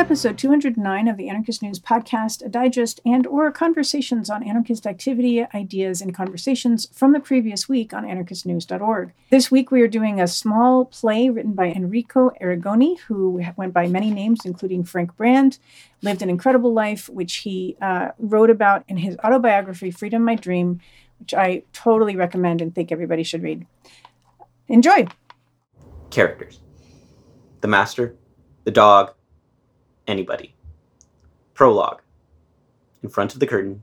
episode 209 of the Anarchist News podcast, a digest and/or conversations on anarchist activity, ideas, and conversations from the previous week on anarchistnews.org. This week we are doing a small play written by Enrico Arrigoni, who went by many names, including Frank Brand, lived an incredible life, which he wrote about in his autobiography, Freedom My Dream, which I totally recommend and think everybody should read. Enjoy! Characters. The master, the dog, anybody. Prologue. In front of the curtain.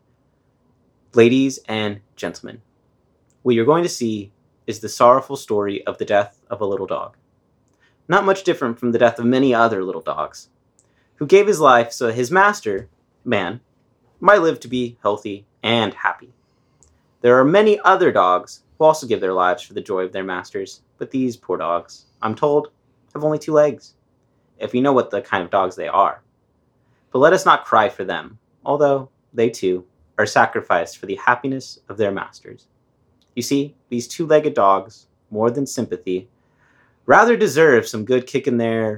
Ladies and gentlemen, what you're going to see is the sorrowful story of the death of a little dog. Not much different from the death of many other little dogs, who gave his life so that his master, man, might live to be healthy and happy. There are many other dogs who also give their lives for the joy of their masters, but these poor dogs, I'm told, have only 2 legs, if you know what the kind of dogs they are. But let us not cry for them, although they too are sacrificed for the happiness of their masters. You see, these 2-legged dogs, more than sympathy, rather deserve some good kick in there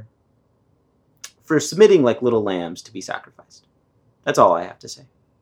for submitting like little lambs to be sacrificed. That's all I have to say.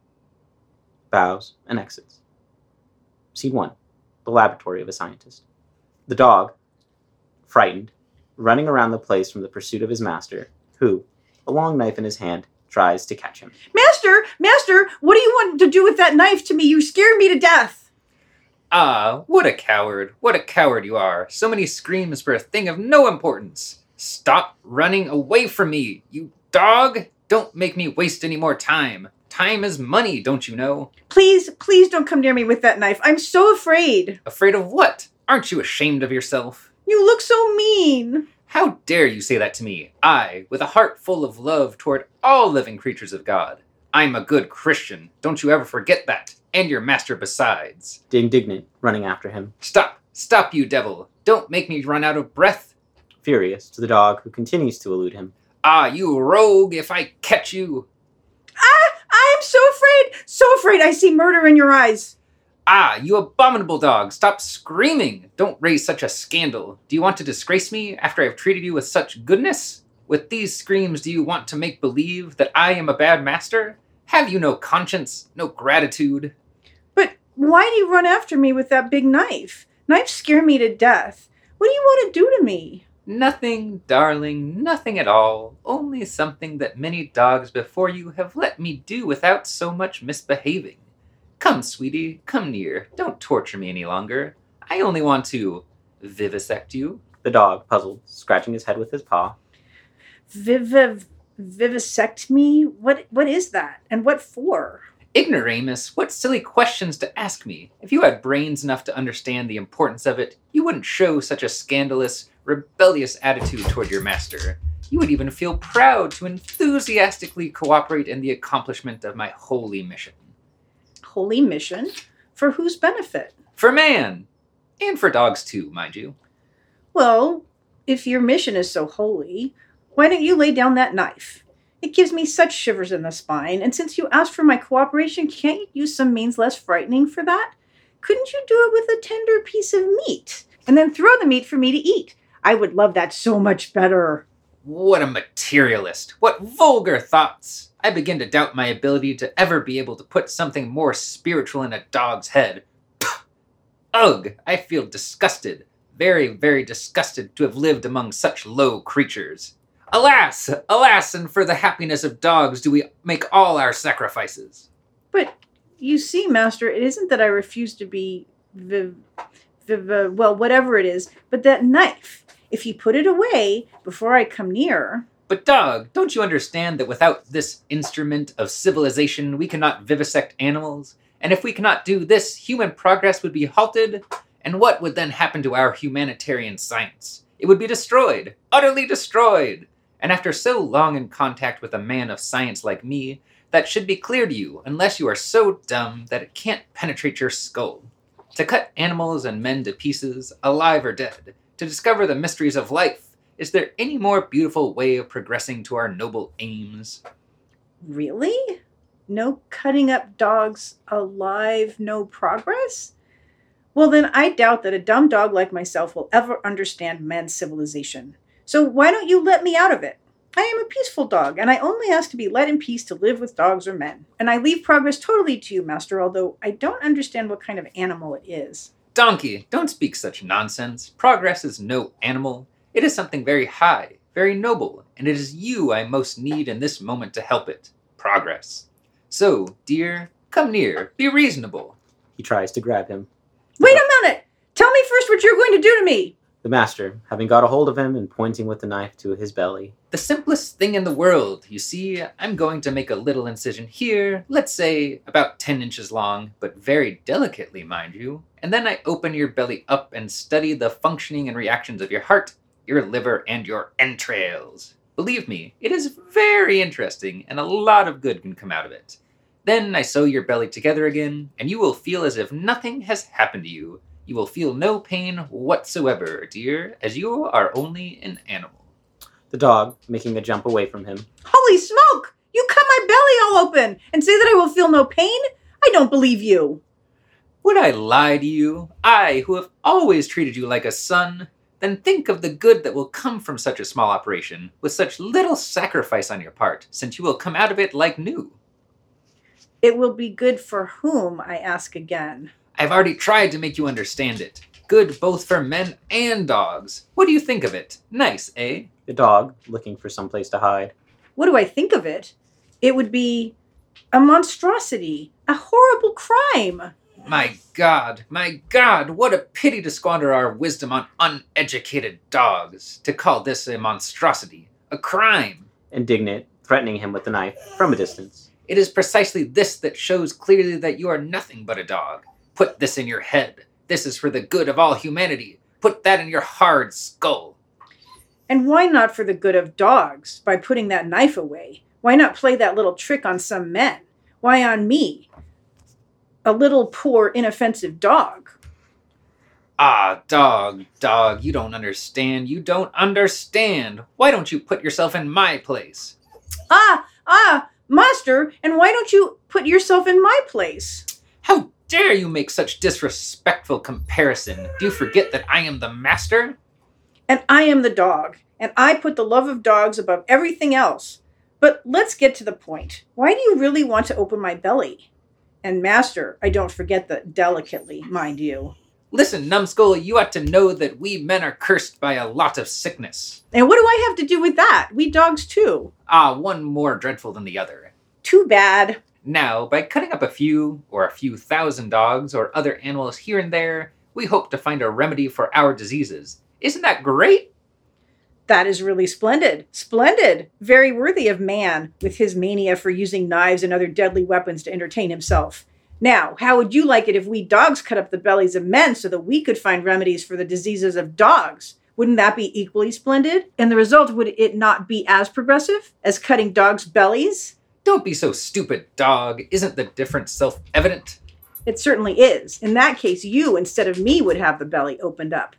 Bows and exits. Scene 1. The laboratory of a scientist. The dog, frightened, running around the place from the pursuit of his master, who, a long knife in his hand, tries to catch him. Master, what do you want to do with that knife to me? You scared me to death. Ah, what a coward you are. So many screams for a thing of no importance. Stop running away from me, you dog. Don't make me waste any more time. Time is money, don't you know? Please don't come near me with that knife. I'm so afraid. Afraid of what? Aren't you ashamed of yourself? You look so mean. How dare you say that to me? I, with a heart full of love toward all living creatures of God. I'm a good Christian. Don't you ever forget that. And your master besides. Indignant, running after him. Stop, you devil. Don't make me run out of breath. Furious to the dog, who continues to elude him. Ah, you rogue, if I catch you. I am so afraid. I see murder in your eyes. Ah, you abominable dog, stop screaming. Don't raise such a scandal. Do you want to disgrace me after I've treated you with such goodness? With these screams, do you want to make believe that I am a bad master? Have you no conscience, no gratitude? But why do you run after me with that big knife? Knives scare me to death. What do you want to do to me? Nothing, darling, nothing at all. Only something that many dogs before you have let me do without so much misbehaving. Come, sweetie, come near. Don't torture me any longer. I only want to vivisect you. The dog, puzzled, scratching his head with his paw. Vivisect me? What is that? And what for? Ignoramus, what silly questions to ask me. If you had brains enough to understand the importance of it, you wouldn't show such a scandalous, rebellious attitude toward your master. You would even feel proud to enthusiastically cooperate in the accomplishment of my holy mission. Holy mission? For whose benefit? For man! And for dogs too, mind you. Well, if your mission is so holy, why don't you lay down that knife? It gives me such shivers in the spine, and since you asked for my cooperation, can't you use some means less frightening for that? Couldn't you do it with a tender piece of meat, and then throw the meat for me to eat? I would love that so much better. What a materialist! What vulgar thoughts! I begin to doubt my ability to ever be able to put something more spiritual in a dog's head. Ugh! I feel disgusted. Very, very disgusted to have lived among such low creatures. Alas! Alas, and for the happiness of dogs do we make all our sacrifices. But, you see, Master, it isn't that I refuse to be well, whatever it is, but that knife, if you put it away before I come near... But dog, don't you understand that without this instrument of civilization, we cannot vivisect animals? And if we cannot do this, human progress would be halted? And what would then happen to our humanitarian science? It would be destroyed, utterly destroyed. And after so long in contact with a man of science like me, that should be clear to you, unless you are so dumb that it can't penetrate your skull. To cut animals and men to pieces, alive or dead, to discover the mysteries of life, is there any more beautiful way of progressing to our noble aims? Really? No cutting up dogs alive, no progress? Well, then I doubt that a dumb dog like myself will ever understand man's civilization. So why don't you let me out of it? I am a peaceful dog, and I only ask to be let in peace to live with dogs or men. And I leave progress totally to you, master, although I don't understand what kind of animal it is. Donkey, don't speak such nonsense. Progress is no animal. It is something very high, very noble, and it is you I most need in this moment to help it. Progress. So, dear, come near. Be reasonable. He tries to grab him. Wait a minute! Tell me first what you're going to do to me! The master, having got a hold of him and pointing with the knife to his belly. The simplest thing in the world. You see, I'm going to make a little incision here, let's say about 10 inches long, but very delicately, mind you. And then I open your belly up and study the functioning and reactions of your heart, your liver, and your entrails. Believe me, it is very interesting, and a lot of good can come out of it. Then I sew your belly together again, and you will feel as if nothing has happened to you. You will feel no pain whatsoever, dear, as you are only an animal. The dog, making a jump away from him. Holy smoke! You cut my belly all open and say that I will feel no pain? I don't believe you. Would I lie to you? I, who have always treated you like a son? Then think of the good that will come from such a small operation, with such little sacrifice on your part, since you will come out of it like new. It will be good for whom, I ask again. I've already tried to make you understand it. Good both for men and dogs. What do you think of it? Nice, eh? The dog, looking for some place to hide. What do I think of it? It would be a monstrosity, a horrible crime. My God, what a pity to squander our wisdom on uneducated dogs. To call this a monstrosity, a crime. Indignant, threatening him with the knife from a distance. It is precisely this that shows clearly that you are nothing but a dog. Put this in your head. This is for the good of all humanity. Put that in your hard skull. And why not for the good of dogs, by putting that knife away? Why not play that little trick on some men? Why on me? A little poor, inoffensive dog. Ah, dog, you don't understand. Why don't you put yourself in my place? Master, and why don't you put yourself in my place? How dare you make such disrespectful comparison? Do you forget that I am the master? And I am the dog, and I put the love of dogs above everything else. But let's get to the point. Why do you really want to open my belly? And master, I don't forget the delicately, mind you. Listen, numbskull, you ought to know that we men are cursed by a lot of sickness. And what do I have to do with that? We dogs too. One more dreadful than the other. Too bad. Now, by cutting up a few thousand dogs or other animals here and there, we hope to find a remedy for our diseases. Isn't that great? That is really splendid. Splendid. Very worthy of man, with his mania for using knives and other deadly weapons to entertain himself. Now, how would you like it if we dogs cut up the bellies of men so that we could find remedies for the diseases of dogs? Wouldn't that be equally splendid? And the result, would it not be as progressive as cutting dogs' bellies? Don't be so stupid, dog. Isn't the difference self-evident? It certainly is. In that case, you, instead of me, would have the belly opened up.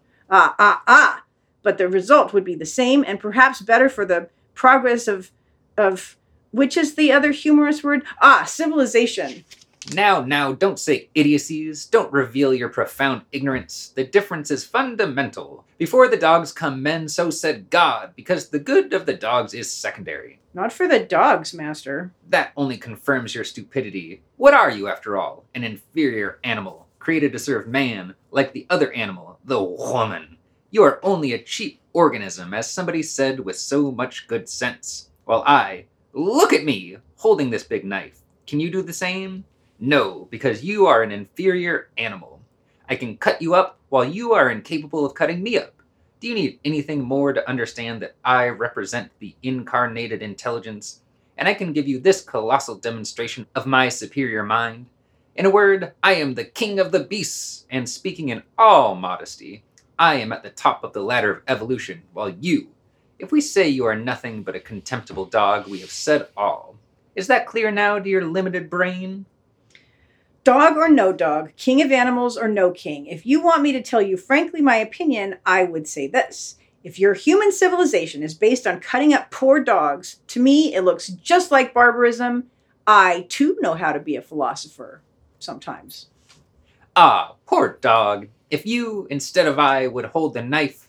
But the result would be the same and perhaps better for the progress of which is the other humorous word? Civilization. Now, don't say idiocies. Don't reveal your profound ignorance. The difference is fundamental. Before the dogs come men, so said God, because the good of the dogs is secondary. Not for the dogs, master. That only confirms your stupidity. What are you, after all? An inferior animal, created to serve man, like the other animal, the woman. You are only a cheap organism, as somebody said with so much good sense. While look at me, holding this big knife. Can you do the same? No, because you are an inferior animal. I can cut you up while you are incapable of cutting me up. Do you need anything more to understand that I represent the incarnated intelligence, and I can give you this colossal demonstration of my superior mind? In a word, I am the king of the beasts, and speaking in all modesty, I am at the top of the ladder of evolution, while you, if we say you are nothing but a contemptible dog, we have said all. Is that clear now to your limited brain? Dog or no dog, king of animals or no king, if you want me to tell you frankly my opinion, I would say this. If your human civilization is based on cutting up poor dogs, to me it looks just like barbarism. I, too, know how to be a philosopher. Sometimes. Poor dog. If you, instead of I, would hold the knife,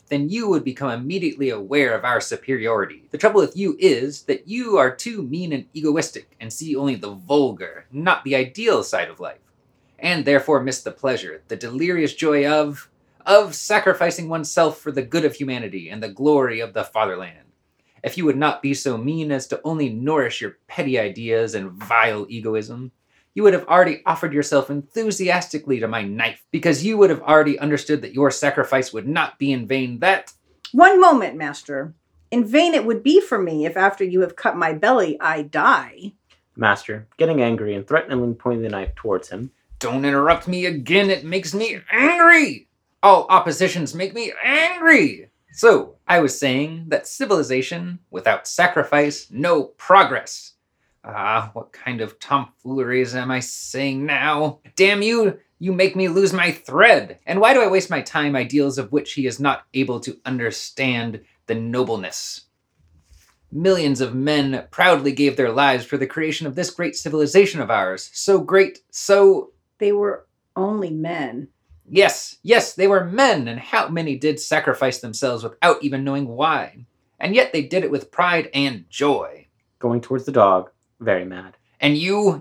then you would become immediately aware of our superiority. The trouble with you is that you are too mean and egoistic and see only the vulgar, not the ideal side of life, and therefore miss the pleasure, the delirious joy of sacrificing oneself for the good of humanity and the glory of the fatherland. If you would not be so mean as to only nourish your petty ideas and vile egoism, you would have already offered yourself enthusiastically to my knife, because you would have already understood that your sacrifice would not be in vain, that... One moment, master. In vain it would be for me if after you have cut my belly, I die. Master, getting angry and threateningly pointing the knife towards him. Don't interrupt me again, it makes me angry! All oppositions make me angry! So, I was saying that civilization, without sacrifice, no progress. What kind of tomfooleries am I saying now? Damn you, you make me lose my thread. And why do I waste my time ideals of which he is not able to understand the nobleness? Millions of men proudly gave their lives for the creation of this great civilization of ours. So great, so... They were only men. Yes, they were men, and how many did sacrifice themselves without even knowing why? And yet they did it with pride and joy. Going towards the dog, very mad. And you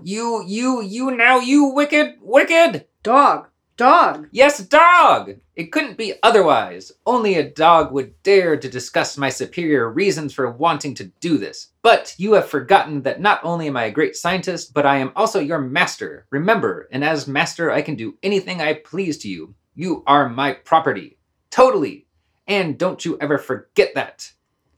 now, you wicked! Dog! Yes, dog! It couldn't be otherwise. Only a dog would dare to discuss my superior reasons for wanting to do this. But you have forgotten that not only am I a great scientist, but I am also your master. Remember, and as master, I can do anything I please to you. You are my property. Totally. And don't you ever forget that.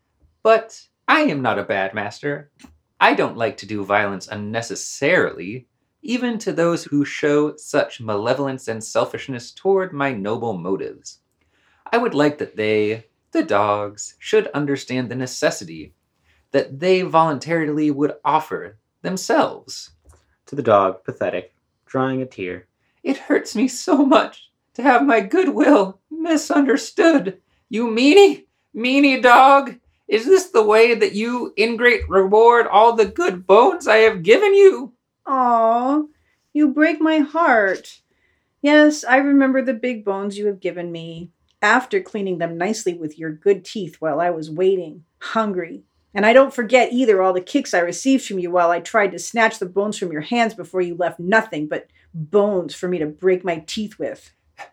But I am not a bad master. I don't like to do violence unnecessarily, even to those who show such malevolence and selfishness toward my noble motives. I would like that they, the dogs, should understand the necessity that they voluntarily would offer themselves. To the dog, pathetic, drying a tear. It hurts me so much to have my goodwill misunderstood. You meanie dog! Is this the way that you, ingrate, reward all the good bones I have given you? Aw, you break my heart. Yes, I remember the big bones you have given me, after cleaning them nicely with your good teeth while I was waiting, hungry. And I don't forget either all the kicks I received from you while I tried to snatch the bones from your hands before you left nothing but bones for me to break my teeth with.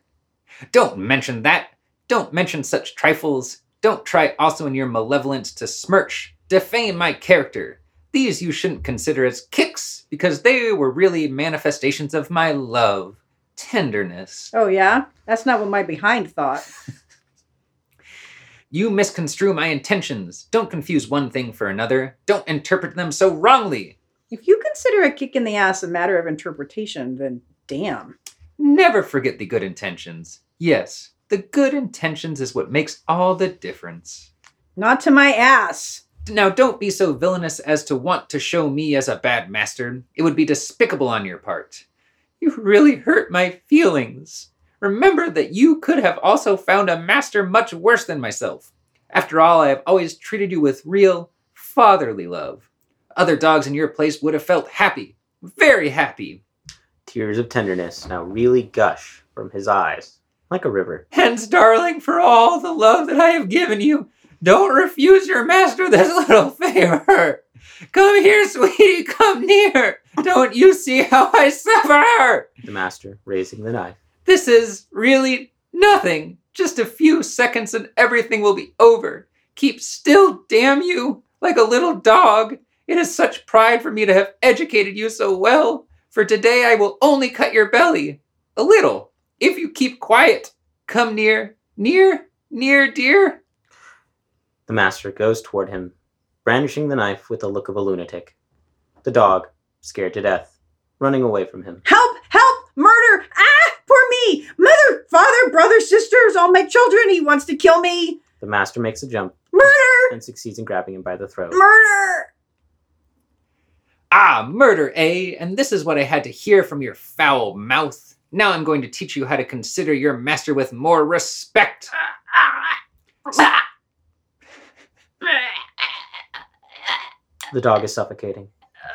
Don't mention that. Don't mention such trifles. Don't try also in your malevolence to smirch, defame my character. These you shouldn't consider as kicks, because they were really manifestations of my love, tenderness. Oh yeah? That's not what my behind thought. You misconstrue my intentions. Don't confuse one thing for another. Don't interpret them so wrongly. If you consider a kick in the ass a matter of interpretation, then damn. Never forget the good intentions. Yes, the good intentions is what makes all the difference. Not to my ass. Now don't be so villainous as to want to show me as a bad master. It would be despicable on your part. You really hurt my feelings. Remember that you could have also found a master much worse than myself. After all, I have always treated you with real, fatherly love. Other dogs in your place would have felt happy, very happy. Tears of tenderness now really gush from his eyes, like a river. Hence, darling, for all the love that I have given you, don't refuse your master this little favor. Come here, sweetie, come near. Don't you see how I suffer? The master, raising the knife. This is really nothing. Just a few seconds and everything will be over. Keep still, damn you, like a little dog. It is such pride for me to have educated you so well. For today I will only cut your belly. A little. If you keep quiet. Come near, dear. The master goes toward him, brandishing the knife with the look of a lunatic. The dog, scared to death, running away from him. Help! Murder! Ah! Poor me! Mother, father, brother, sisters, all my children, he wants to kill me! The master makes a jump. Murder! And succeeds in grabbing him by the throat. Murder! Ah, murder, eh? And this is what I had to hear from your foul mouth. Now I'm going to teach you how to consider your master with more respect. The dog is suffocating.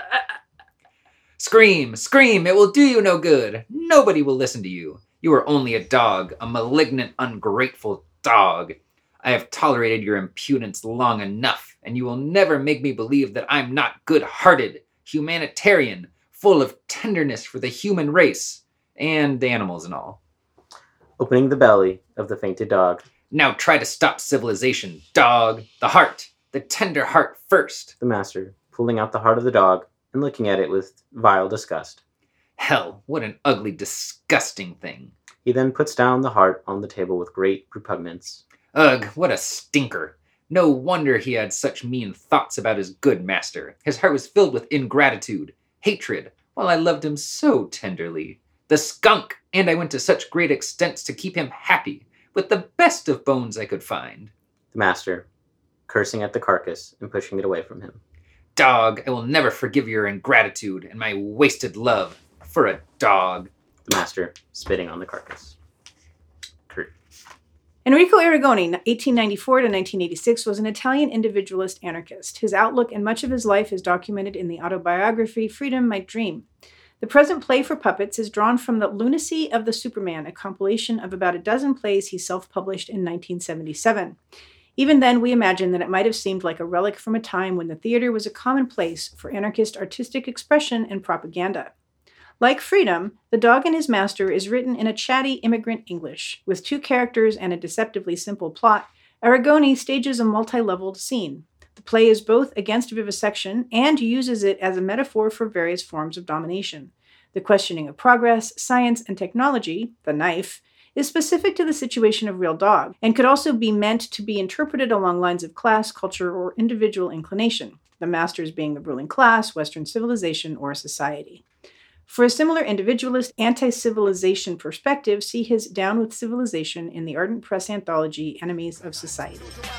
Scream, it will do you no good. Nobody will listen to you. You are only a dog, a malignant, ungrateful dog. I have tolerated your impudence long enough, and you will never make me believe that I'm not good-hearted, humanitarian, full of tenderness for the human race, and animals and all. Opening the belly of the fainted dog. Now try to stop civilization, dog. The heart, the tender heart first. The master, pulling out the heart of the dog and looking at it with vile disgust. Hell, what an ugly, disgusting thing. He then puts down the heart on the table with great repugnance. Ugh, what a stinker. No wonder he had such mean thoughts about his good master. His heart was filled with ingratitude, hatred, while I loved him so tenderly. The skunk! And I went to such great extents to keep him happy, with the best of bones I could find. The master, cursing at the carcass and pushing it away from him. Dog, I will never forgive your ingratitude and my wasted love for a dog. The master, spitting on the carcass. Kurt. Enrico Arrigoni, 1894 to 1986, was an Italian individualist anarchist. His outlook and much of his life is documented in the autobiography Freedom My Dream. The present play for puppets is drawn from The Lunacy of the Superman, a compilation of about a dozen plays he self-published in 1977. Even then, we imagine that it might have seemed like a relic from a time when the theater was a common place for anarchist artistic expression and propaganda. Like Freedom, The Dog and His Master is written in a chatty immigrant English. With two characters and a deceptively simple plot, Arrigoni stages a multi-leveled scene. The play is both against vivisection and uses it as a metaphor for various forms of domination. The questioning of progress, science, and technology, the knife, is specific to the situation of real dog, and could also be meant to be interpreted along lines of class, culture, or individual inclination, the masters being the ruling class, Western civilization, or society. For a similar individualist, anti-civilization perspective, see his Down with Civilization in the Ardent Press anthology, Enemies of Society.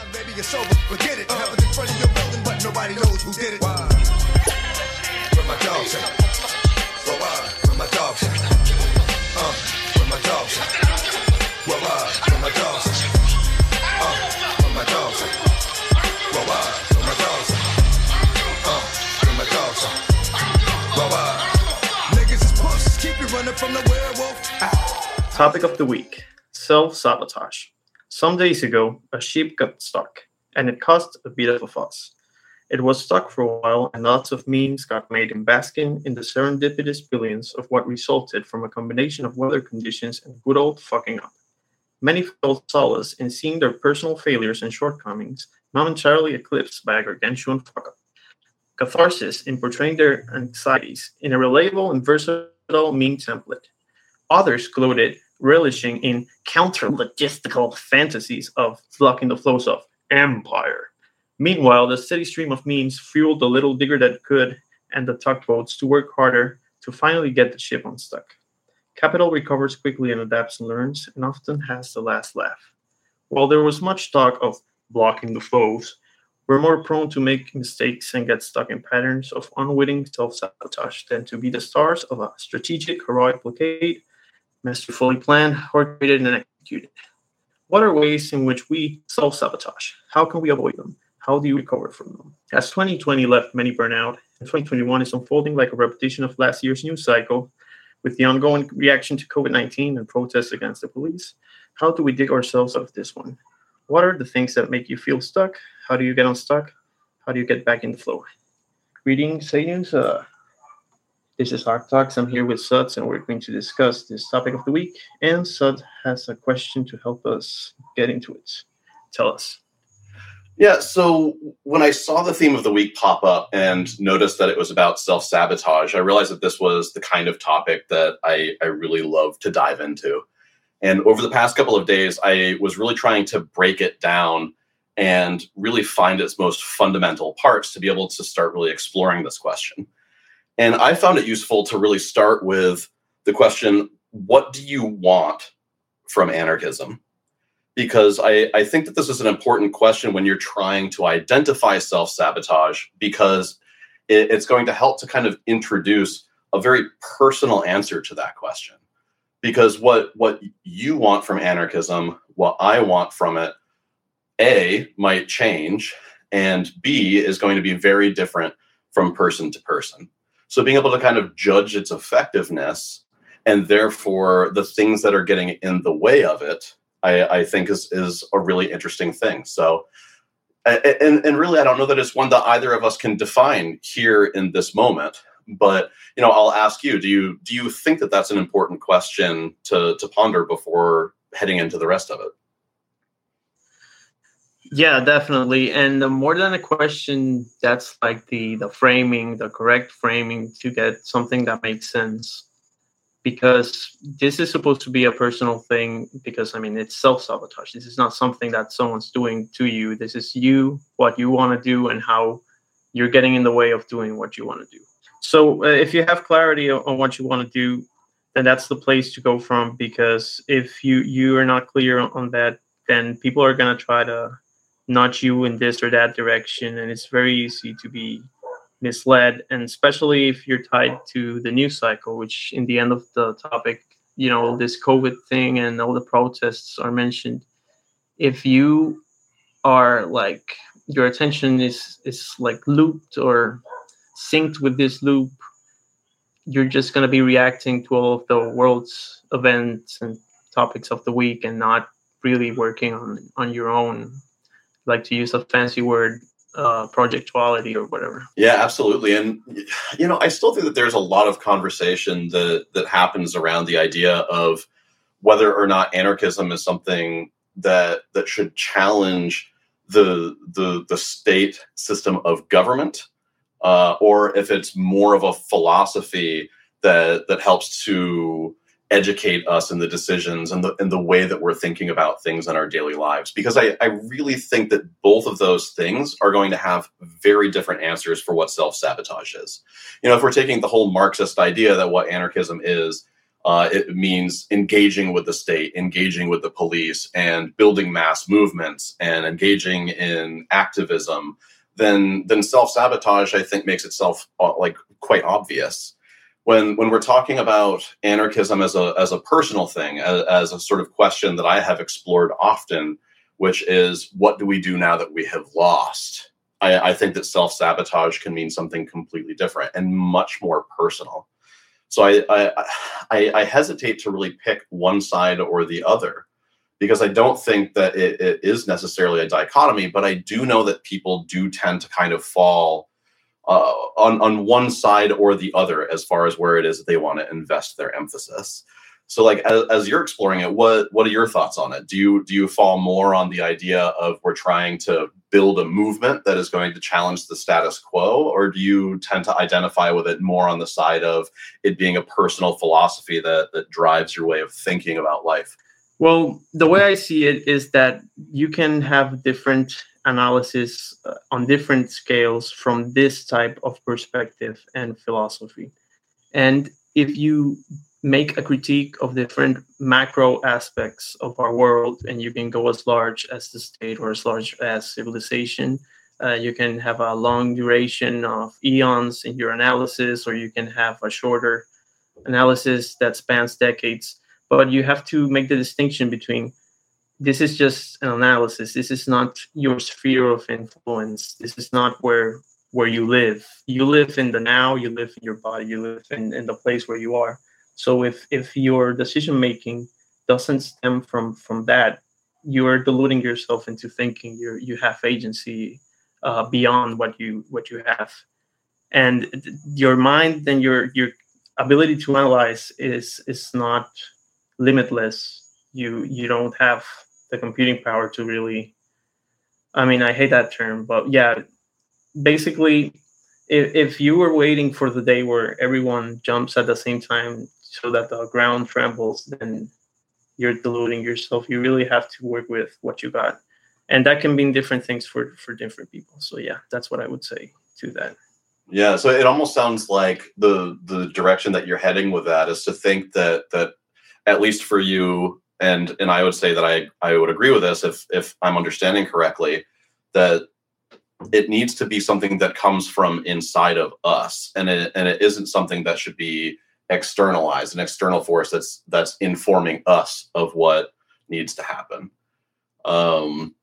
Topic of the week: self-sabotage. Some days ago, a sheep got stuck, and it caused a bit of a fuss. It was stuck for a while, and lots of memes got made in basking in the serendipitous billions of what resulted from a combination of weather conditions and good old fucking up. Many felt solace in seeing their personal failures and shortcomings momentarily eclipsed by a gargantuan fuck-up. Catharsis in portraying their anxieties in a relatable and versatile meme template. Others gloated, relishing in counter-logistical fantasies of blocking the flows of empire. Meanwhile, the steady stream of memes fueled the little digger that could and the tugboats to work harder to finally get the ship unstuck. Capital recovers quickly and adapts and learns, and often has the last laugh. While there was much talk of blocking the flows, we're more prone to make mistakes and get stuck in patterns of unwitting self-sabotage than to be the stars of a strategic, heroic blockade, masterfully planned, orchestrated, and executed. What are ways in which we self-sabotage? How can we avoid them? How do you recover from them? As 2020 left many burnout, and 2021 is unfolding like a repetition of last year's news cycle, with the ongoing reaction to COVID-19 and protests against the police, how do we dig ourselves out of this one? What are the things that make you feel stuck? How do you get unstuck? How do you get back in the flow? Greetings, Hey News. This is Arc Talks. I'm here with Suds, and we're going to discuss this topic of the week. And Sud has a question to help us get into it. Tell us. Yeah, so when I saw the theme of the week pop up and noticed that it was about self-sabotage, I realized that this was the kind of topic that I really love to dive into. And over the past couple of days, I was really trying to break it down and really find its most fundamental parts to be able to start really exploring this question. And I found it useful to really start with the question, what do you want from anarchism? Because I think that this is an important question when you're trying to identify self-sabotage, because it's going to help to kind of introduce a very personal answer to that question. Because what you want from anarchism, what I want from it, A, might change, and B, is going to be very different from person to person. So being able to kind of judge its effectiveness, and therefore the things that are getting in the way of it, I think is a really interesting thing. So, and really, I don't know that it's one that either of us can define here in this moment. But I'll ask you: do you think that that's an important question to ponder before heading into the rest of it? Yeah, definitely. And more than a question, that's like the framing, the correct framing to get something that makes sense. Because this is supposed to be a personal thing, because it's self-sabotage. This is not something that someone's doing to you. This is you, what you want to do, and how you're getting in the way of doing what you want to do. So if you have clarity on what you want to do, then that's the place to go from. Because if you are not clear on that, then people are going to try to nudge you in this or that direction, and it's very easy to be misled. And especially if you're tied to the news cycle, which in the end of the topic, this COVID thing and all the protests are mentioned. If you are like, your attention is like looped or synced with this loop, you're just going to be reacting to all of the world's events and topics of the week and not really working on your own, like, to use a fancy word, projectuality or whatever. Yeah, absolutely. And I still think that there's a lot of conversation that happens around the idea of whether or not anarchism is something that should challenge the state system of government, or if it's more of a philosophy that helps to educate us in the decisions and the way that we're thinking about things in our daily lives. Because I really think that both of those things are going to have very different answers for what self-sabotage is. If we're taking the whole Marxist idea that what anarchism is, it means engaging with the state, engaging with the police, and building mass movements and engaging in activism, then self-sabotage, I think, makes itself quite obvious. When we're talking about anarchism as a personal thing, as a sort of question that I have explored often, which is, what do we do now that we have lost? I think that self-sabotage can mean something completely different and much more personal. So I hesitate to really pick one side or the other, because I don't think that it is necessarily a dichotomy, but I do know that people do tend to kind of fall on one side or the other as far as where it is that they want to invest their emphasis. So, like, as you're exploring it, what are your thoughts on it? Do you fall more on the idea of we're trying to build a movement that is going to challenge the status quo, or do you tend to identify with it more on the side of it being a personal philosophy that drives your way of thinking about life? Well, the way I see it is that you can have different analysis on different scales from this type of perspective and philosophy. And if you make a critique of different macro aspects of our world, and you can go as large as the state or as large as civilization, you can have a long duration of eons in your analysis, or you can have a shorter analysis that spans decades. But you have to make the distinction between, this is just an analysis. This is not your sphere of influence. This is not where you live. You live in the now, you live in your body, you live in the place where you are. So if your decision making doesn't stem from that, you are deluding yourself into thinking you have agency beyond what you have. And your mind and your ability to analyze is not limitless. You don't have the computing power to really, I hate that term, but yeah, basically, if you were waiting for the day where everyone jumps at the same time so that the ground trembles, then you're deluding yourself. You really have to work with what you got. And that can mean different things for different people. So yeah, that's what I would say to that. Yeah, so it almost sounds like the direction that you're heading with that is to think that at least for you, and I would say that I would agree with this if I'm understanding correctly, that it needs to be something that comes from inside of us, and it isn't something that should be externalized, an external force that's informing us of what needs to happen. And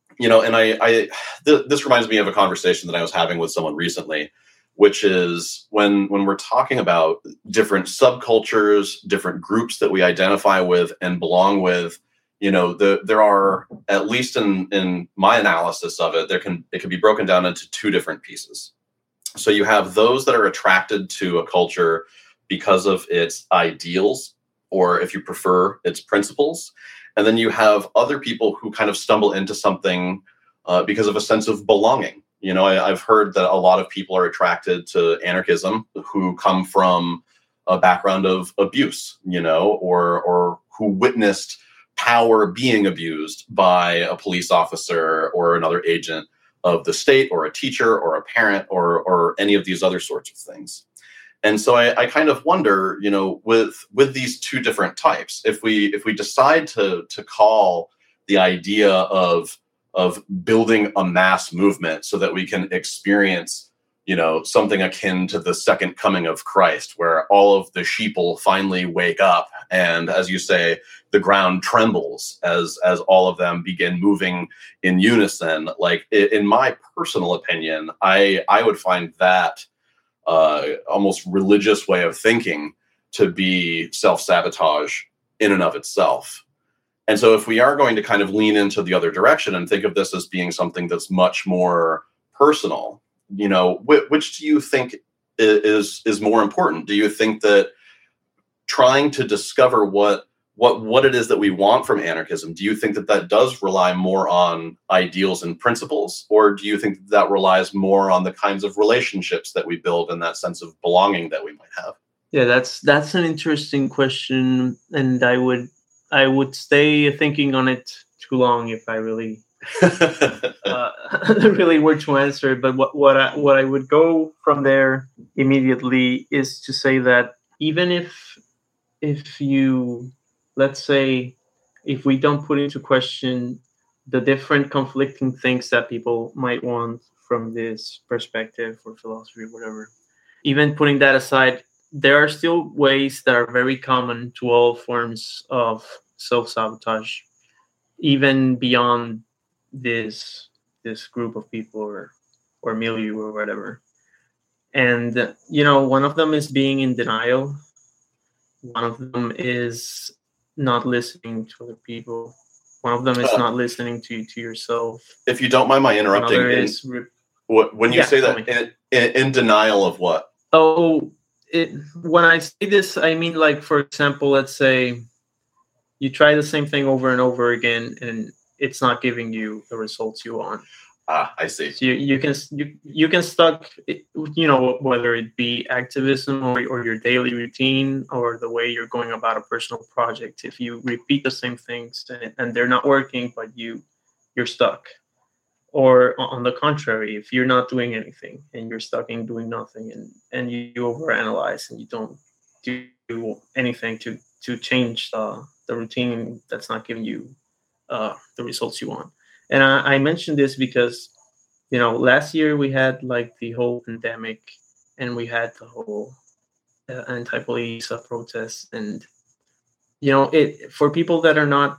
this reminds me of a conversation that I was having with someone recently, which is when we're talking about different subcultures, different groups that we identify with and belong with there are, at least in my analysis of it, it can be broken down into two different pieces. So you have those that are attracted to a culture because of its ideals, or if you prefer, its principles. And then you have other people who kind of stumble into something because of a sense of belonging. I've heard that a lot of people are attracted to anarchism who come from a background of abuse, or who witnessed power being abused by a police officer or another agent of the state, or a teacher or a parent, or any of these other sorts of things. And so I kind of wonder, with these two different types, if we decide to call the idea of building a mass movement so that we can experience, something akin to the second coming of Christ, where all of the sheeple finally wake up, and as you say, the ground trembles as all of them begin moving in unison. Like, in my personal opinion, I would find that almost religious way of thinking to be self-sabotage in and of itself. And so if we are going to kind of lean into the other direction and think of this as being something that's much more personal, which do you think is more important? Do you think that trying to discover what it is that we want from anarchism, do you think that does rely more on ideals and principles, or do you think that relies more on the kinds of relationships that we build and that sense of belonging that we might have? Yeah, that's an interesting question, and I would stay thinking on it too long if I really really were to answer it. But what I would go from there immediately is to say that even if you, let's say, if we don't put into question the different conflicting things that people might want from this perspective or philosophy or whatever, even putting that aside, there are still ways that are very common to all forms of self-sabotage, even beyond this group of people or milieu or whatever. And, one of them is being in denial. One of them is not listening to other people. One of them is not listening to yourself. If you don't mind my interrupting, when you say that, in denial of what? Oh, when I say this, I mean, like, for example, let's say you try the same thing over and over again, and it's not giving you the results you want. I see. So you can stuck, whether it be activism or your daily routine or the way you're going about a personal project. If you repeat the same things and they're not working, but you're stuck. Or on the contrary, if you're not doing anything and you're stuck in doing nothing, and you overanalyze and you don't do anything to change the routine that's not giving you the results you want. And I mentioned this because, last year we had like the whole pandemic, and we had the whole anti-police protests, and it, for people that are not,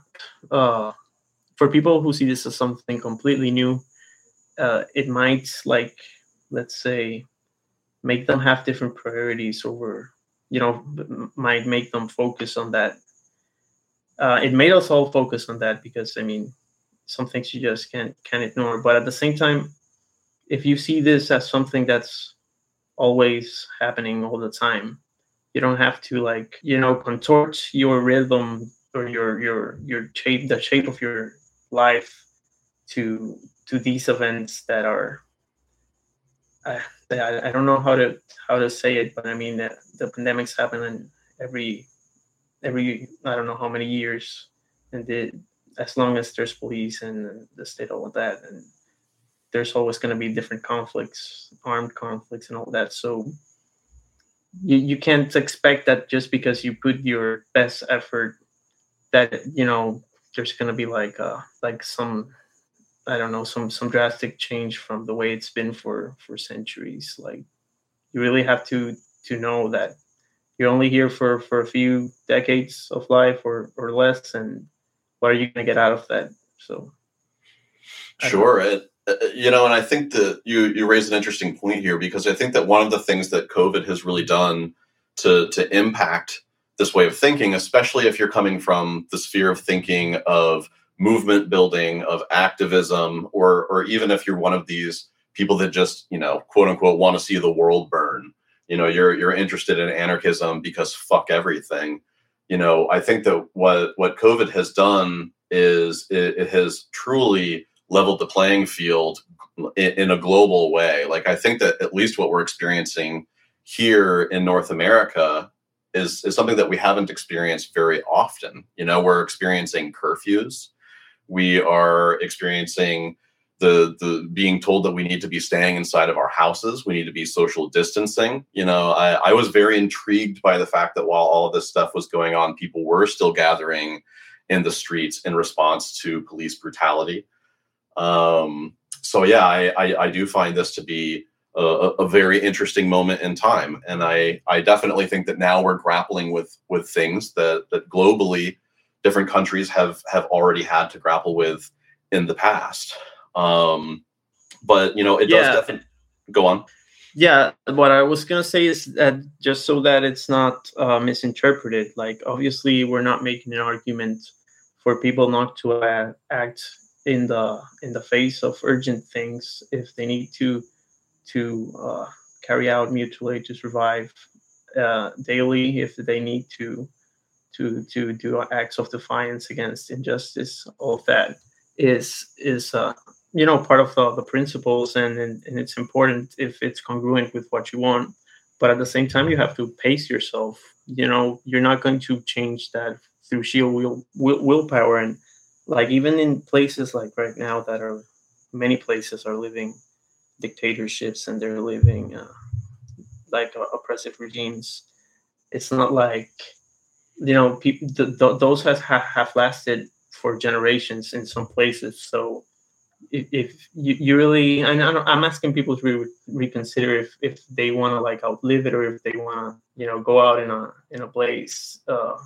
for people who see this as something completely new, it might, like, let's say, make them have different priorities over, might make them focus on that. It made us all focus on that because, some things you just can't ignore. But at the same time, if you see this as something that's always happening all the time, you don't have to contort your rhythm or your shape, the shape of your life to these events that are. I don't know how to say it, but the pandemics happen in every I don't know how many years, and as long as there's police and the state, all of that, and there's always going to be different conflicts, armed conflicts and all that. So you can't expect that just because you put your best effort that, there's going to be like some, I don't know, some drastic change from the way it's been for centuries. Like, you really have to know that you're only here for a few decades of life or less, and what are you going to get out of that? So, sure. And I think that you raised an interesting point here, because I think that one of the things that COVID has really done to impact this way of thinking, especially if you're coming from the sphere of thinking of movement building, of activism, or even if you're one of these people that just, quote unquote, want to see the world burn. You're interested in anarchism because fuck everything. I think that what COVID has done is it has truly leveled the playing field in a global way. Like, I think that at least what we're experiencing here in North America is something that we haven't experienced very often. We're experiencing curfews. We are experiencing the being told that we need to be staying inside of our houses. We need to be social distancing. I was very intrigued by the fact that while all of this stuff was going on, people were still gathering in the streets in response to police brutality. So yeah, I do find this to be a very interesting moment in time. And I definitely think that now we're grappling with things that globally different countries have already had to grapple with in the past. But it does definitely go on. Yeah, what I was going to say is that just so that it's not misinterpreted, like, obviously we're not making an argument for people not to act in the face of urgent things if they need to carry out mutual aid to survive daily, if they need to do acts of defiance against injustice. All of that is part of the principles, and it's important if it's congruent with what you want. But at the same time, you have to pace yourself. You're not going to change that through sheer willpower. And like, even in places like right now many places are living dictatorships, and they're living like oppressive regimes. It's not like, those have lasted for generations in some places. So if you really, and I'm asking people to reconsider if they want to like outlive it, or if they want to go out in a blaze.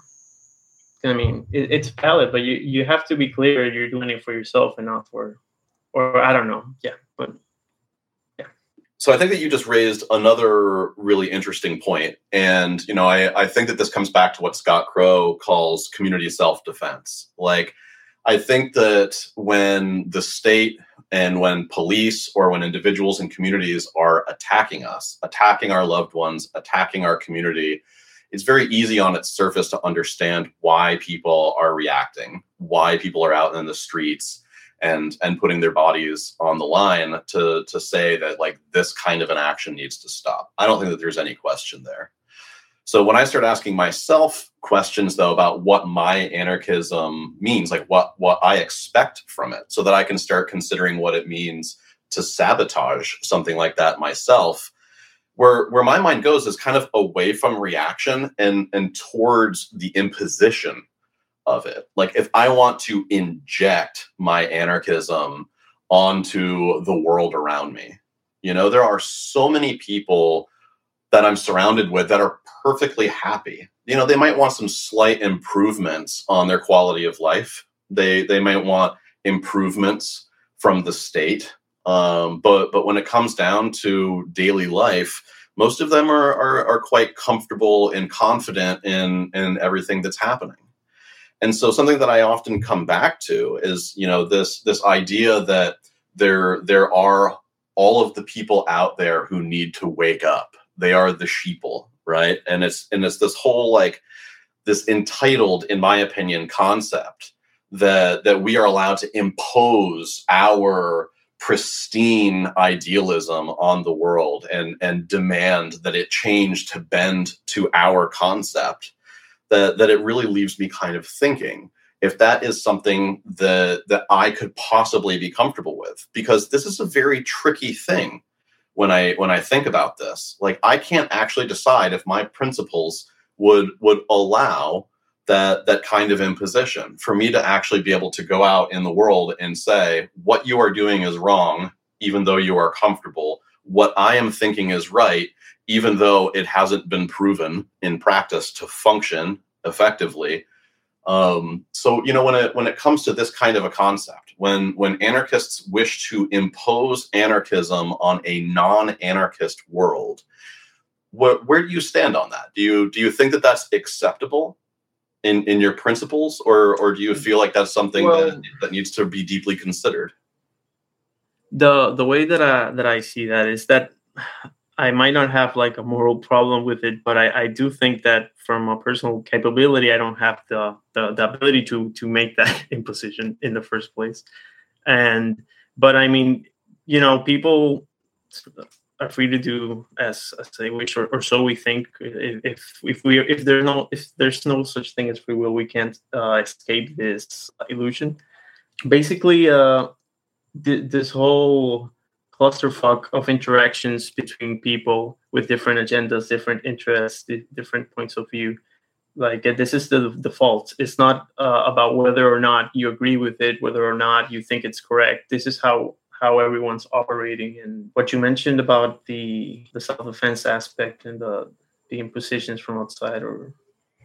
I mean, it's valid, but you have to be clear you're doing it for yourself and not or I don't know. Yeah, but yeah. So I think that you just raised another really interesting point. And, I think that this comes back to what Scott Crow calls community self-defense. Like, I think that when the state and when police or when individuals and communities are attacking us, attacking our loved ones, attacking our community, it's very easy on its surface to understand why people are reacting, why people are out in the streets and putting their bodies on the line to say that, like, this kind of an action needs to stop. I don't think that there's any question there. So when I start asking myself questions, though, about what my anarchism means, like what I expect from it, so that I can start considering what it means to sabotage something like that myself, where my mind goes is kind of away from reaction and towards the imposition of it. Like, if I want to inject my anarchism onto the world around me, there are so many people that I'm surrounded with that are perfectly happy. They might want some slight improvements on their quality of life. They might want improvements from the state. But when it comes down to daily life, most of them are quite comfortable and confident in everything that's happening. And so something that I often come back to is, this idea that there are all of the people out there who need to wake up. They are the sheeple, right? And it's this whole, like, this entitled, in my opinion, concept that we are allowed to impose our pristine idealism on the world and demand that it change to bend to our concept, that it really leaves me kind of thinking if that is something that I could possibly be comfortable with, because this is a very tricky thing. When I think about this, like, I can't actually decide if my principles would allow that kind of imposition for me to actually be able to go out in the world and say, what you are doing is wrong, even though you are comfortable. What I am thinking is right, even though it hasn't been proven in practice to function effectively. So, when it comes to this kind of a concept, when anarchists wish to impose anarchism on a non-anarchist world, where do you stand on that? Do you think that that's acceptable in your principles, or do you feel like that's something that needs to be deeply considered? The way that I see that is that I might not have like a moral problem with it, but I do think that from a personal capability, I don't have the ability to make that imposition in the first place. But I mean, people are free to do as they wish, or so we think. If there's no such thing as free will, we can't escape this illusion. Basically, this whole clusterfuck of interactions between people with different agendas, different interests, different points of view. Like this is the default. It's not about whether or not you agree with it, whether or not you think it's correct. This is how everyone's operating. And what you mentioned about the self-defense aspect and the impositions from outside, or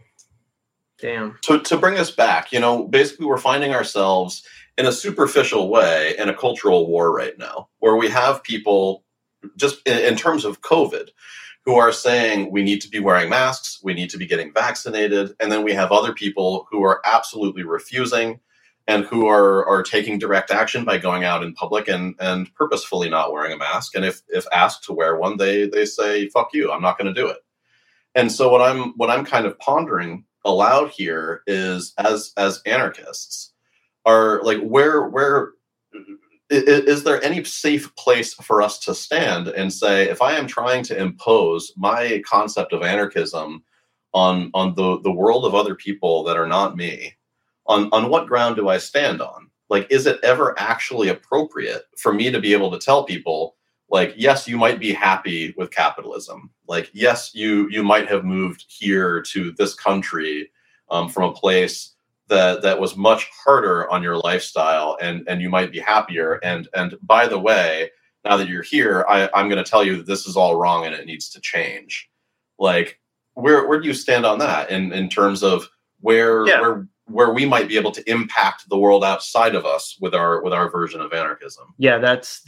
damn. To bring us back, basically we're finding ourselves in a superficial way in a cultural war right now, where we have people just in terms of COVID who are saying we need to be wearing masks, we need to be getting vaccinated. And then we have other people who are absolutely refusing and who are taking direct action by going out in public and purposefully not wearing a mask. And if asked to wear one, they say, fuck you, I'm not going to do it. And so what I'm kind of pondering aloud here is, as anarchists, are like, where is there any safe place for us to stand and say, if I am trying to impose my concept of anarchism on the world of other people that are not me, on what ground do I stand on? Like, is it ever actually appropriate for me to be able to tell people, like, yes, you might be happy with capitalism. Like, yes, you might have moved here to this country from a place that was much harder on your lifestyle, and you might be happier. And by the way, now that you're here, I'm going to tell you that this is all wrong and it needs to change. Like, where do you stand on that in terms of where we might be able to impact the world outside of us with our version of anarchism? Yeah,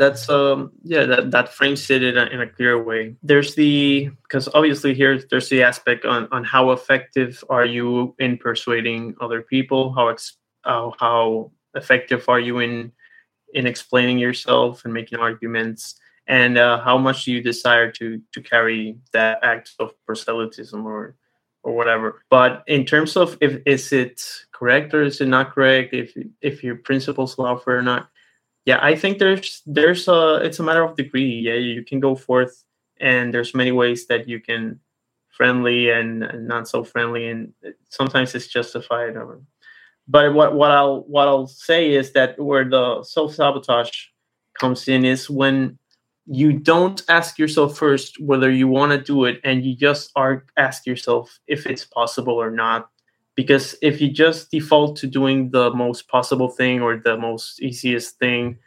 that frames it in a clear way. Because obviously there's the aspect on how effective are you in persuading other people, how effective are you in explaining yourself and making arguments, and how much do you desire to carry that act of proselytism or whatever. But in terms of is it correct or is it not correct, if your principles allow for or not, yeah, I think it's a matter of degree. Yeah, you can go forth, and there's many ways that you can friendly and not so friendly, and sometimes it's justified. But what I'll say is that where the self-sabotage comes in is when you don't ask yourself first whether you want to do it, and you just ask yourself if it's possible or not. Because if you just default to doing the most possible thing or the most easiest thing,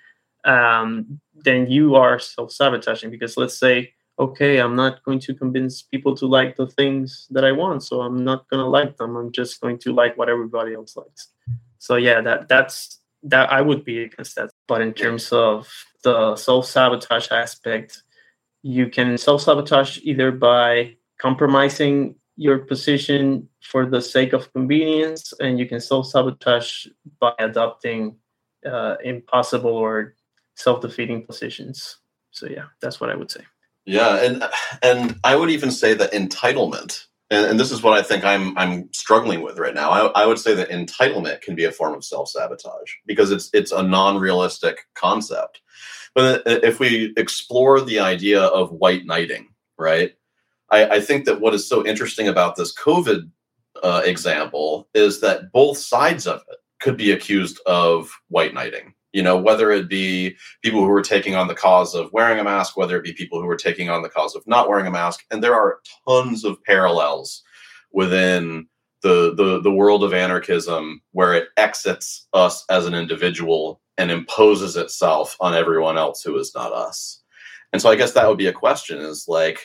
then you are self-sabotaging. Because let's say, okay, I'm not going to convince people to like the things that I want, so I'm not going to like them. I'm just going to like what everybody else likes. So yeah, that I would be against that. But in terms of the self-sabotage aspect, you can self-sabotage either by compromising your position for the sake of convenience, and you can self-sabotage by adopting impossible or self-defeating positions. So yeah, that's what I would say. Yeah, and I would even say that entitlement, and this is what I think I'm struggling with right now. I would say that entitlement can be a form of self-sabotage because it's a non-realistic concept. But if we explore the idea of white knighting, right? I think that what is so interesting about this COVID example is that both sides of it could be accused of white knighting. Whether it be people who are taking on the cause of wearing a mask, whether it be people who are taking on the cause of not wearing a mask. And there are tons of parallels within the world of anarchism where it exits us as an individual and imposes itself on everyone else who is not us. And so I guess that would be a question, is like,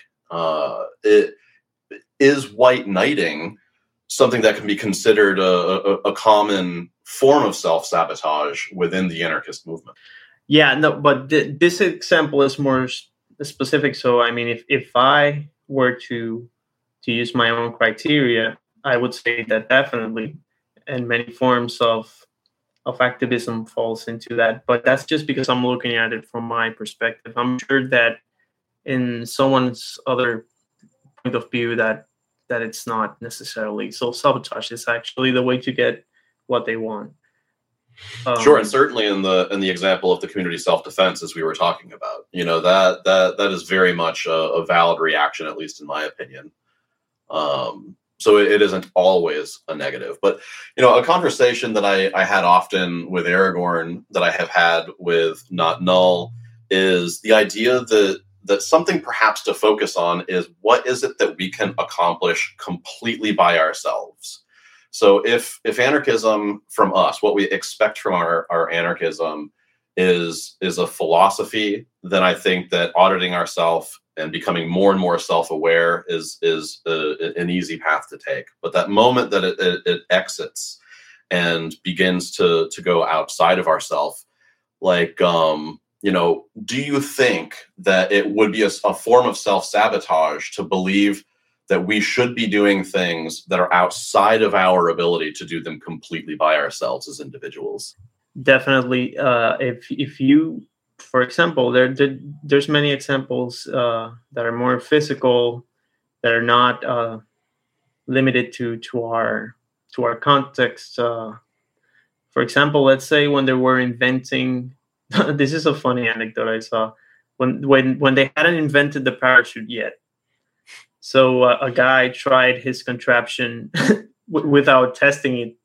is white knighting something that can be considered a common form of self-sabotage within the anarchist movement? Yeah, no, but this example is more specific. So, I mean, if I were to use my own criteria, I would say that definitely, and many forms of activism falls into that. But that's just because I'm looking at it from my perspective. I'm sure that in someone's other point of view, that it's not necessarily self-sabotage. It's actually the way to get what they want. Sure, and certainly in the example of the community self-defense, as we were talking about, that is very much a valid reaction, at least in my opinion. So it isn't always a negative, but a conversation that I had often with Aragorn, that I have had with Not Null, is the idea that something perhaps to focus on is what is it that we can accomplish completely by ourselves. So if anarchism from us, what we expect from our anarchism is a philosophy, then I think that auditing ourselves and becoming more and more self-aware is an easy path to take. But that moment that it exits and begins to go outside of ourselves, like, do you think that it would be a form of self-sabotage to believe that we should be doing things that are outside of our ability to do them completely by ourselves as individuals? Definitely. If you, for example, there's many examples that are more physical, that are not limited to our context. For example, let's say when they were inventing, this is a funny anecdote I saw, when they hadn't invented the parachute yet. So a guy tried his contraption without testing it,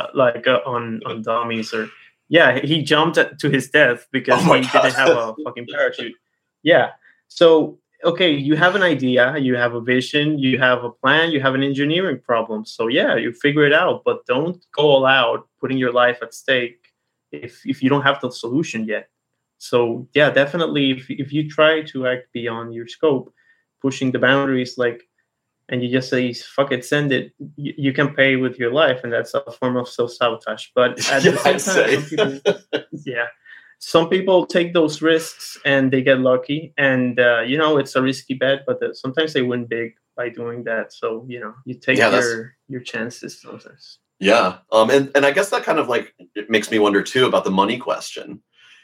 on dummies, or he jumped to his death because he didn't have a fucking parachute. Yeah. So okay, you have an idea, you have a vision, you have a plan, you have an engineering problem. So you figure it out, but don't go all out, putting your life at stake if you don't have the solution yet. So definitely, if you try to act beyond your scope, pushing the boundaries, and you just say, fuck it, send it, you can pay with your life, and that's a form of self-sabotage. But at the same time, some people take those risks and they get lucky, and it's a risky bet, but sometimes they win big by doing that. So you take your chances sometimes. And I guess that kind of it makes me wonder too about the money question.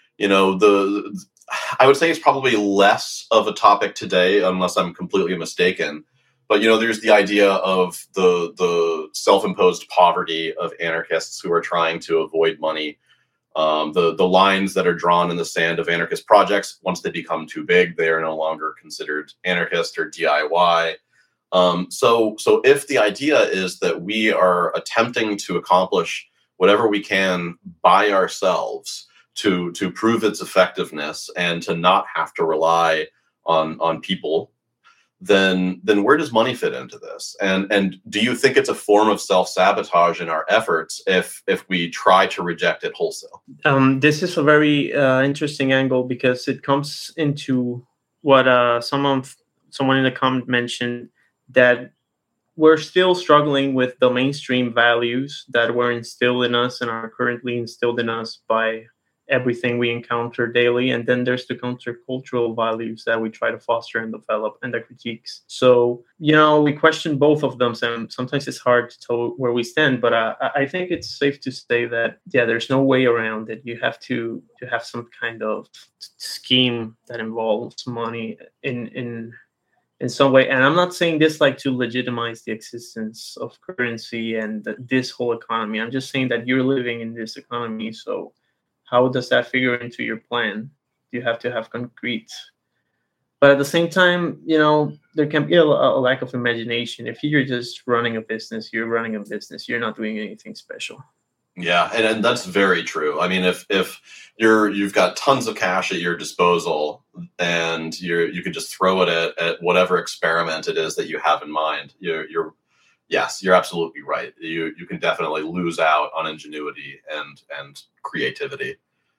I would say it's probably less of a topic today, unless I'm completely mistaken. But there's the idea of the self-imposed poverty of anarchists who are trying to avoid money. The lines that are drawn in the sand of anarchist projects, once they become too big, they are no longer considered anarchist or DIY. So if the idea is that we are attempting to accomplish whatever we can by ourselves to prove its effectiveness and to not have to rely on people, then where does money fit into this? And do you think it's a form of self-sabotage in our efforts if we try to reject it wholesale? This is a very interesting angle, because it comes into what someone in the comment mentioned, that we're still struggling with the mainstream values that were instilled in us and are currently instilled in us by everything we encounter daily. And then there's the countercultural values that we try to foster and develop, and the critiques. So, we question both of them, and sometimes it's hard to tell where we stand, but I think it's safe to say that, there's no way around it. You have to have some kind of scheme that involves money in some way. And I'm not saying this to legitimize the existence of currency and this whole economy. I'm just saying that you're living in this economy. So how does that figure into your plan? You have to have concrete. But at the same time, there can be a lack of imagination. If you're just running a business, you're running a business. You're not doing anything special. Yeah, and that's very true. I mean, if you've got tons of cash at your disposal and you can just throw it at whatever experiment it is that you have in mind, you're absolutely right. You can definitely lose out on ingenuity and creativity.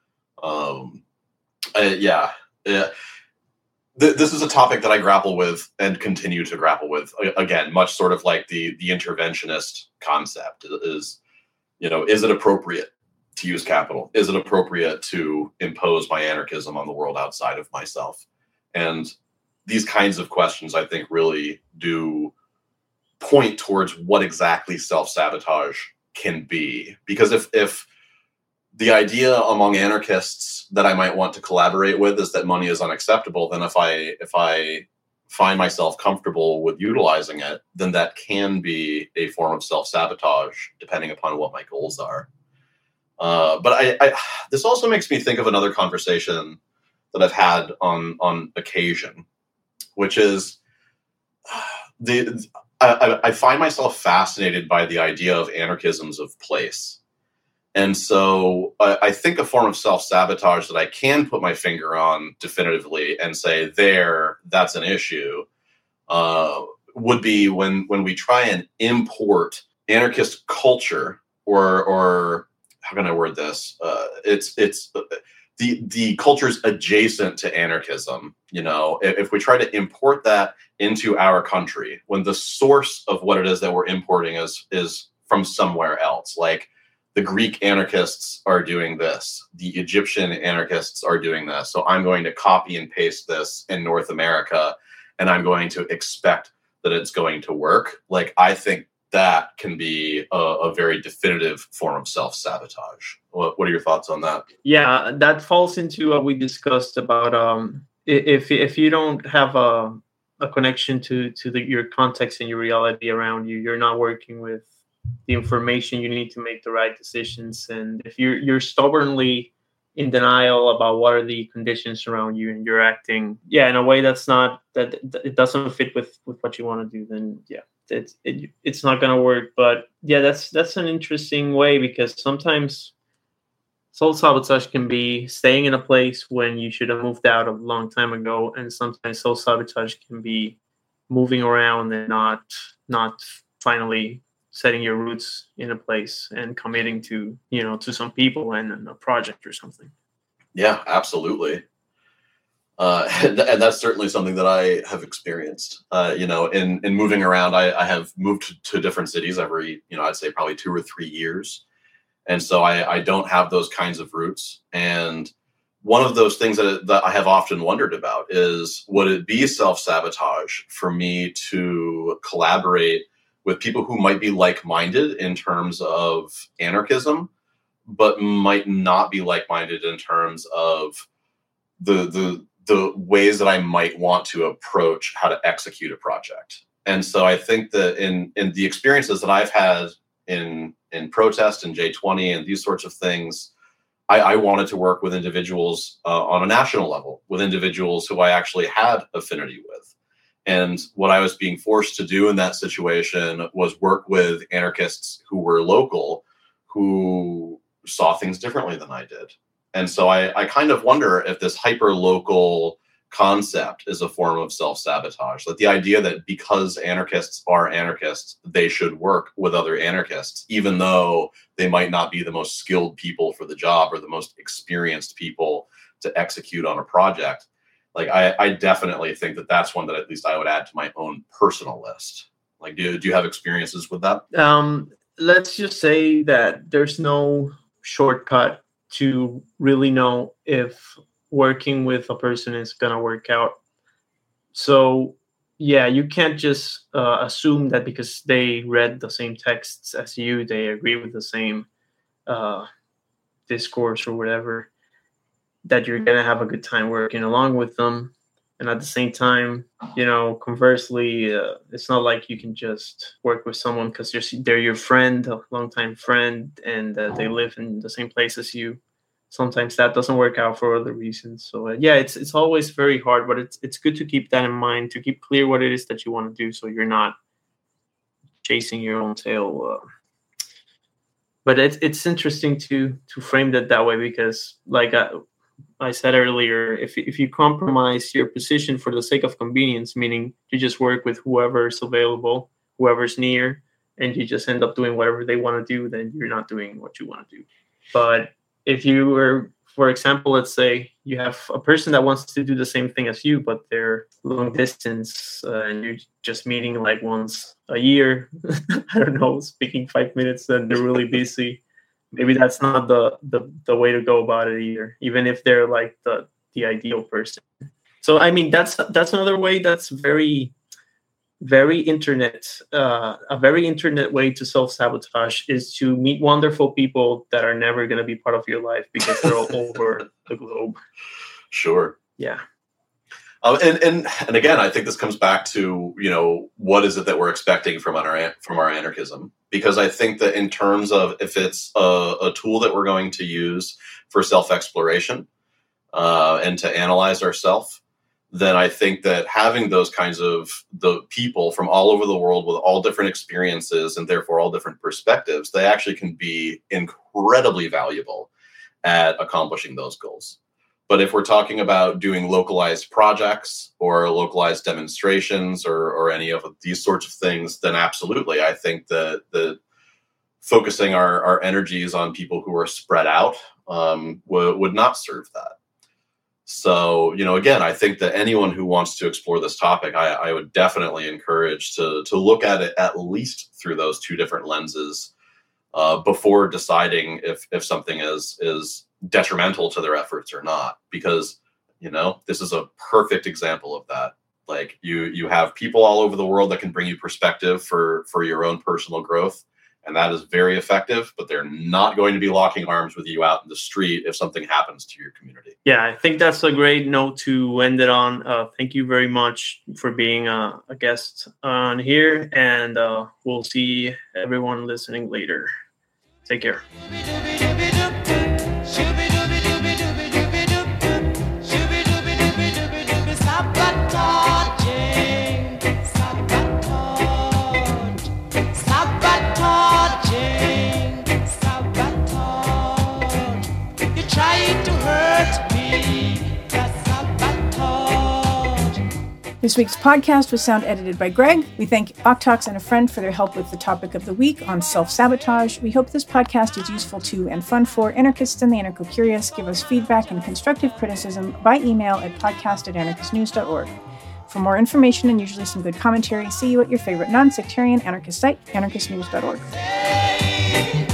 This is a topic that I grapple with and continue to grapple with. Again, much sort of like the interventionist concept is it appropriate to use capital? Is it appropriate to impose my anarchism on the world outside of myself? And these kinds of questions, I think, really do point towards what exactly self-sabotage can be. Because if the idea among anarchists that I might want to collaborate with is that money is unacceptable, then if I find myself comfortable with utilizing it, then that can be a form of self-sabotage, depending upon what my goals are. But I this also makes me think of another conversation that I've had on occasion, which is I find myself fascinated by the idea of anarchisms of place. And so I think a form of self-sabotage that I can put my finger on definitively and say, that's an issue, would be when we try and import anarchist culture or how can I word this? It's the cultures adjacent to anarchism. If we try to import that into our country, when the source of what it is that we're importing is from somewhere else, like the Greek anarchists are doing this, the Egyptian anarchists are doing this, so I'm going to copy and paste this in North America, and I'm going to expect that it's going to work. Like, I think that can be a very definitive form of self-sabotage. What are your thoughts on that? Yeah, that falls into what we discussed about if you don't have a connection to your context and your reality around you, you're not working with the information you need to make the right decisions. And if you're stubbornly in denial about what are the conditions around you, and you're acting in a way that it doesn't fit with what you want to do, then it's not going to work. But that's an interesting way, because sometimes self-sabotage can be staying in a place when you should have moved out a long time ago, and sometimes self-sabotage can be moving around and not finally setting your roots in a place and committing to some people and a project or something. Yeah, absolutely. And that's certainly something that I have experienced. In moving around, I have moved to different cities every, I'd say probably 2 or 3 years. And so I don't have those kinds of roots. And one of those things that I have often wondered about is, would it be self-sabotage for me to collaborate with people who might be like-minded in terms of anarchism, but might not be like-minded in terms of the ways that I might want to approach how to execute a project. And so I think that in the experiences that I've had in protest and J20 and these sorts of things, I wanted to work with individuals on a national level, with individuals who I actually had affinity with. And what I was being forced to do in that situation was work with anarchists who were local, who saw things differently than I did. And so I kind of wonder if this hyper-local concept is a form of self-sabotage. That the idea that because anarchists are anarchists, they should work with other anarchists, even though they might not be the most skilled people for the job or the most experienced people to execute on a project. Like, I definitely think that that's one that at least I would add to my own personal list. Like, do you have experiences with that? Let's just say that there's no shortcut to really know if working with a person is going to work out. So, you can't just assume that because they read the same texts as you, they agree with the same discourse or whatever, that you're going to have a good time working along with them. And at the same time, conversely, it's not like you can just work with someone because they're your friend, a longtime friend, and they live in the same place as you. Sometimes that doesn't work out for other reasons. So it's always very hard, but it's good to keep that in mind, to keep clear what it is that you want to do, so you're not chasing your own tail. But it's interesting to frame that way, because like I said earlier, if you compromise your position for the sake of convenience, meaning you just work with whoever's available, whoever's near, and you just end up doing whatever they want to do, then you're not doing what you want to do. But if you were, for example, let's say you have a person that wants to do the same thing as you, but they're long distance, and you're just meeting like once a year, I don't know, speaking 5 minutes, and they're really busy. Maybe that's not the way to go about it either, even if they're like the ideal person. So I mean, that's another way that's very, very internet, a very internet way to self-sabotage is to meet wonderful people that are never going to be part of your life because they're all over the globe. Sure. Yeah. And again, I think this comes back to, what is it that we're expecting from our anarchism? Because I think that in terms of if it's a tool that we're going to use for self-exploration and to analyze ourselves, then I think that having those kinds of the people from all over the world with all different experiences and therefore all different perspectives, they actually can be incredibly valuable at accomplishing those goals. But if we're talking about doing localized projects or localized demonstrations or any of these sorts of things, then absolutely, I think that focusing our energies on people who are spread out would not serve that. So, again, I think that anyone who wants to explore this topic, I would definitely encourage to look at it at least through those two different lenses before deciding if something is detrimental to their efforts or not, because this is a perfect example of that. Like you have people all over the world that can bring you perspective for your own personal growth, and that is very effective, but they're not going to be locking arms with you out in the street if something happens to your community. Yeah, I think that's a great note to end it on. Thank you very much for being a guest on here, and we'll see everyone listening later. Take care. This week's podcast was sound edited by Greg. We thank Octox and a friend for their help with the topic of the week on self-sabotage. We hope this podcast is useful to and fun for anarchists and the anarcho-curious. Give us feedback and constructive criticism by email at podcast@anarchistnews.org. For more information and usually some good commentary, see you at your favorite non-sectarian anarchist site, anarchistnews.org.